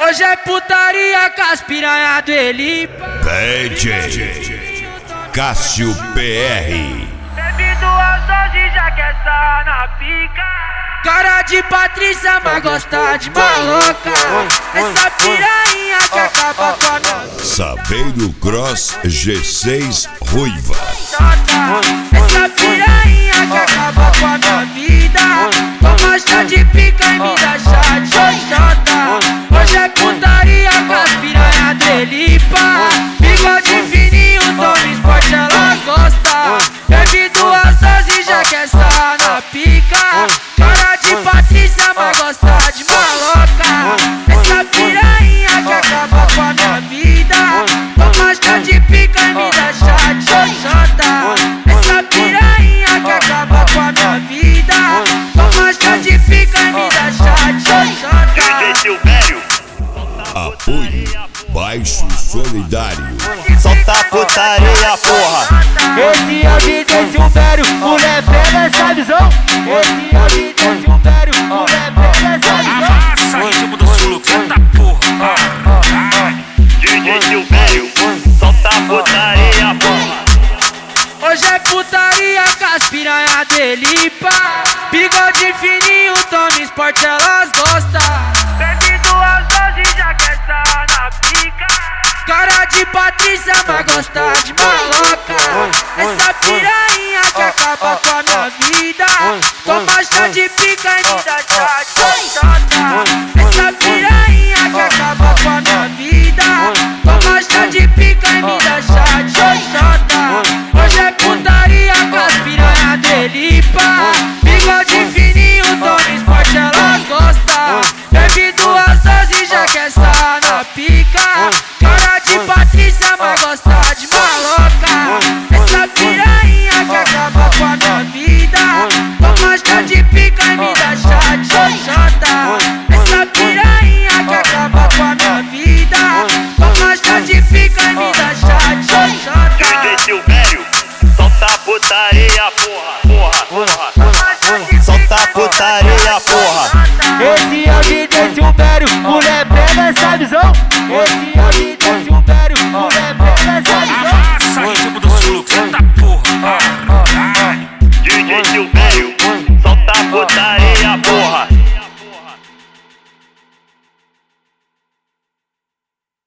Hoje é putaria com as piranha do Elipa. DJ Cássio PR. Bebi 2 doses já quer sarrar na pica. Cara de Patrícia, mas gosta de maloca. Essa piranha que acaba com a minha vida. Saveiro Cross G6 Ruiva. Essa piranha que acaba com a minha vida. Toma chá de pica e me dá chá de xoxota. Hoje é putaria com as piranha do Elipa. Bigode fininho, tome esporte, elas gostam. Bebi 2 doses já quer sarrar na pica. Cara de Patrícia, mas gosta de maloca. Essa piranha que acaba com a minha vida. Toma chá de pica e me dá chá de xoxota. Essa piranha que acaba com a minha vida. Toma chá de pica e me dá chá de xoxota. Apoio Baixo Solidário. Solta a putaria, porra. Esse é o DJ Silvério, mulher pega essa visão. Esse é o DJ Silvério, mulher pega essa visão. Arrasa, ritmo do sul, canta porra. DJ Silvério, solta a putaria, porra. Hoje é putaria com as piranha do Elipa. Bigode fininho, tome esporte, elas gostam. Bebi 2 doses já quer sarrar na pica. Cara de Patrícia, mas gosta de maloca. Essa piranha que acaba com a minha vida. Toma chá de pica e me dá chá de xoxota. Essa piranha que acaba com a minha vida. Toma chá de pica e me dá chá de xoxota. Hoje é putaria com as piranha do Elipa. Bigode fininho, tome esporte, elas gostam. Bebi 2 doses já quer sarrar na pica. Cara de Patrícia, mas gosta de maloca. Essa piranha que acaba com a minha vida. Toma chá de pica e me dá chá de xoxota. Essa piranha que acaba com a minha vida. Toma chá de pica e me dá chá de xoxota. DJ Silvério, solta a putaria, porra. Solta a putaria, porra. Esse é o DJ Silvério, mulher pega essa visão. Esse